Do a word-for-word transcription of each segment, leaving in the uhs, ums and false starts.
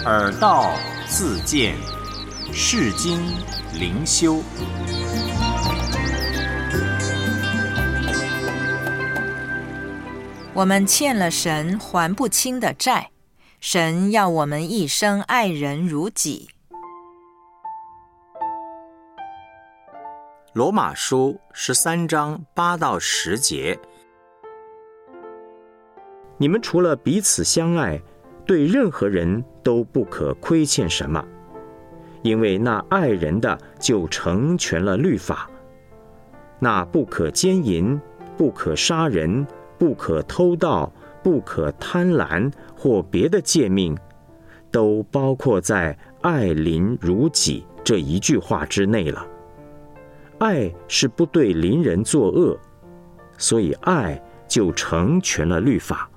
耳道自见，世经灵修。 我们欠了神还不清的债，神要我们一生爱人如己。 罗马书十三章八到十节， 你们除了彼此相爱，对任何人都不可亏欠什么，因为那爱人的就成全了律法。那不可奸淫，不可杀人，不可偷盗，不可贪婪或别的诫命，都包括在爱邻如己这一句话之内了。爱是不对邻人作恶，所以爱就成全了律法。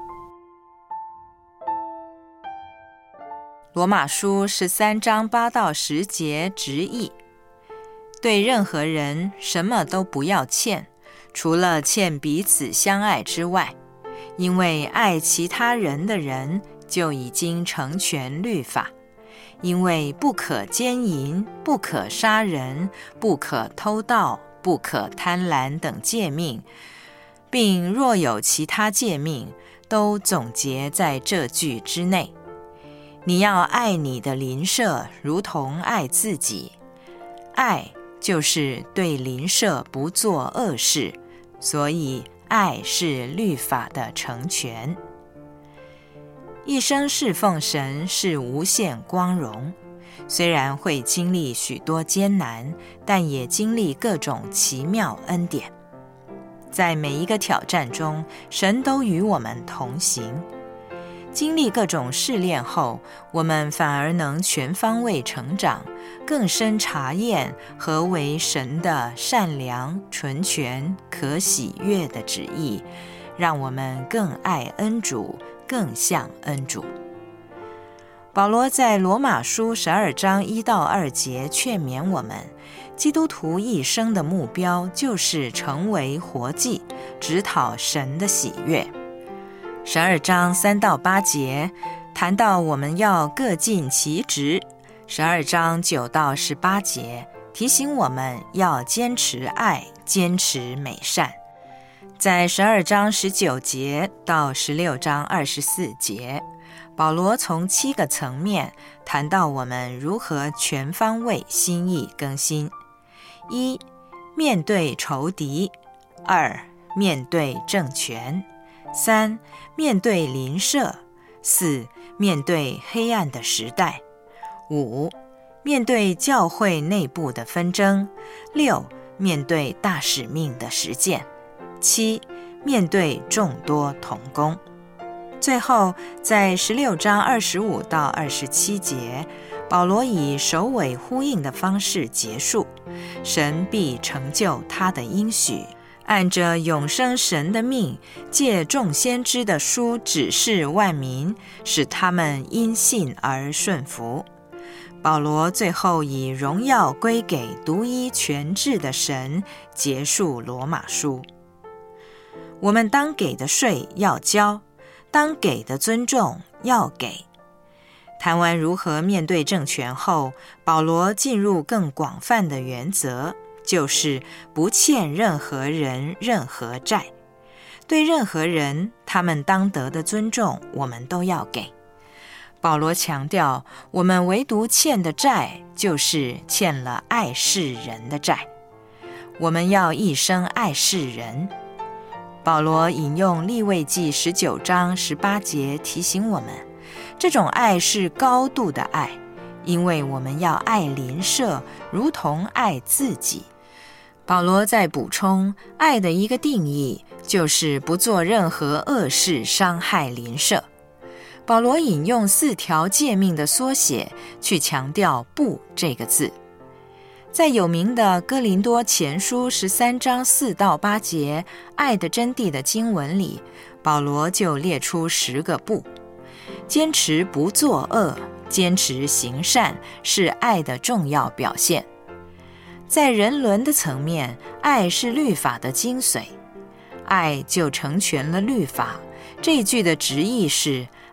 罗马书十三章八到十节直译：对任何人什么都不要欠，除了欠彼此相爱之外，因为爱其他人的人就已经成全律法。因为不可奸淫，不可杀人，不可偷盗，不可贪婪等诫命，并若有其他诫命，都总结在这句之内。你要爱你的邻舍如同爱自己。爱就是对邻舍不做恶事，所以爱是律法的成全。一生侍奉神是无限光荣，虽然会经历许多艰难，但也经历各种奇妙恩典。在每一个挑战中，神都与我们同行。经历各种试炼后，我们反而能全方位成长，更深察验何为神的善良、纯全、可喜悦的旨意，让我们更爱恩主，更像恩主。保罗在罗马书十二章一到二节劝勉我们，基督徒一生的目标就是成为活祭，直讨神的喜悦。十二章三到八节谈到我们要各尽其职。十二章九到十八节提醒我们要坚持爱，坚持美善。在十二章十九节到十六章二十四节，保罗从七个层面谈到我们如何全方位心意更新：一、面对仇敌；二、面对政权；三、面对邻舍；四、面对黑暗的时代；五、面对教会内部的纷争；六、面对大使命的实践；七、面对众多同工。最后，在十六章二十五到二十七节，保罗以首尾呼应的方式结束：神必成就他的应许，按着永生神的命，借众先知的书指示万民，使他们因信而顺服。保罗最后以荣耀归给独一全智的神，结束罗马书。我们当给的税要交，当给的尊重要给。谈完如何面对政权后，保罗进入更广泛的原则，就是不欠任何人任何债。对任何人，他们当得的尊重，我们都要给。保罗强调，我们唯独欠的债，就是欠了爱世人的债。我们要一生爱世人。保罗引用利未记十九章十八节提醒我们，这种爱是高度的爱，因为我们要爱邻舍如同爱自己。保罗在补充，爱的一个定义就是不做任何恶事伤害邻舍。保罗引用四条诫命的缩写，去强调不这个字。在有名的哥林多前书十三章四到八节爱的真谛的经文里，保罗就列出十个不。坚持不作恶，坚持行善，是爱的重要表现。在人伦的层面，爱是律法的精髓，爱就成全了律法。这一句的直译是，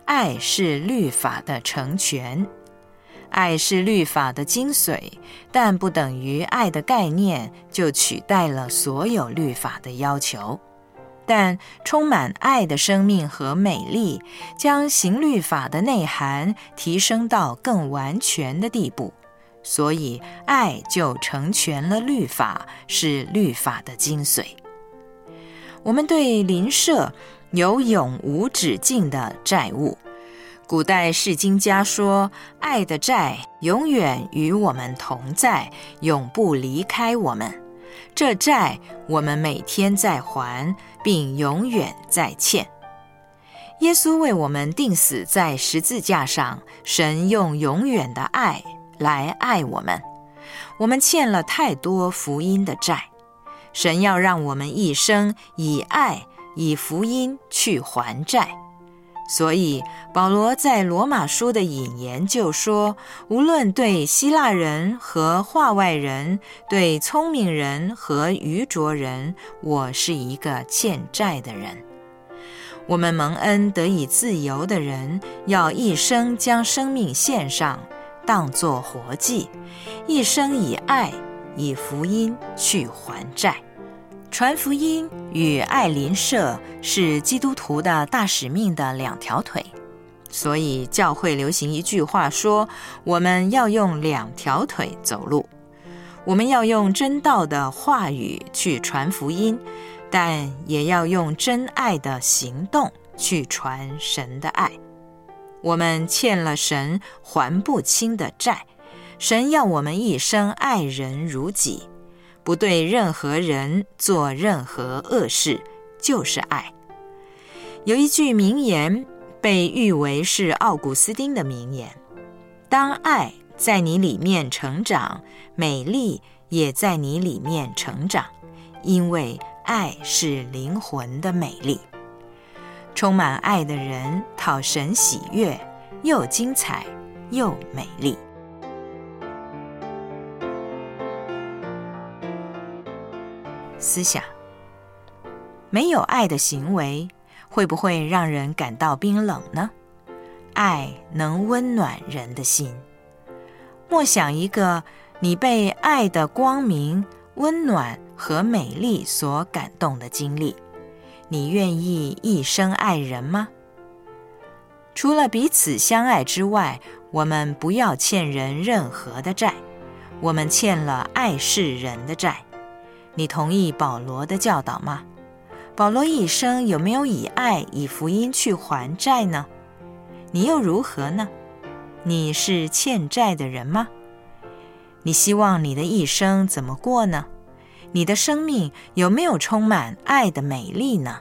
爱是律法的成全。爱是律法的精髓，但不等于爱的概念就取代了所有律法的要求。但充满爱的生命和美丽，将行律法的内涵提升到更完全的地步，所以爱就成全了律法，是律法的精髓。我们对邻舍有永无止境的债务。古代释经家说，爱的债永远与我们同在，永不离开我们。这债我们每天在还，并永远在欠。耶稣为我们钉死在十字架上，神用永远的爱来爱我们。我们欠了太多福音的债，神要让我们一生以爱以福音去还债。所以保罗在罗马书的引言就说，无论对希腊人和化外人，对聪明人和愚拙人，我是一个欠债的人。我们蒙恩得以自由的人，要一生将生命献上，当作活祭，一生以爱以福音去还债。传福音与爱邻舍是基督徒的大使命的两条腿，所以教会流行一句话说，我们要用两条腿走路。我们要用真道的话语去传福音，但也要用真爱的行动去传神的爱。我们欠了神还不清的债，神要我们一生爱人如己，不对任何人做任何恶事，就是爱。有一句名言被誉为是奥古斯丁的名言，当爱在你里面成长，美丽也在你里面成长，因为爱是灵魂的美丽。充满爱的人讨神喜悦，又精彩又美丽。思想，没有爱的行为会不会让人感到冰冷呢？爱能温暖人的心。默想一个你被爱的光明、温暖和美丽所感动的经历，你愿意一生爱人吗？除了彼此相爱之外，我们不要欠人任何的债，我们欠了爱世人的债。你同意保罗的教导吗？保罗一生有没有以爱以福音去还债呢？你又如何呢？你是欠债的人吗？你希望你的一生怎么过呢？你的生命有没有充满爱的美丽呢？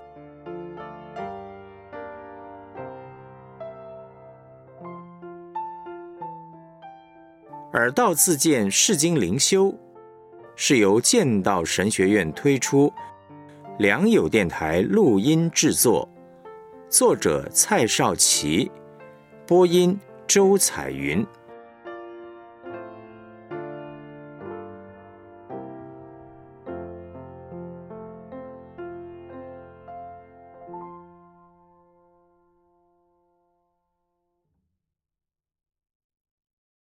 耳道自荐释经灵修是由剑道神学院推出，良友电台录音制作，作者蔡少祺，播音周彩云。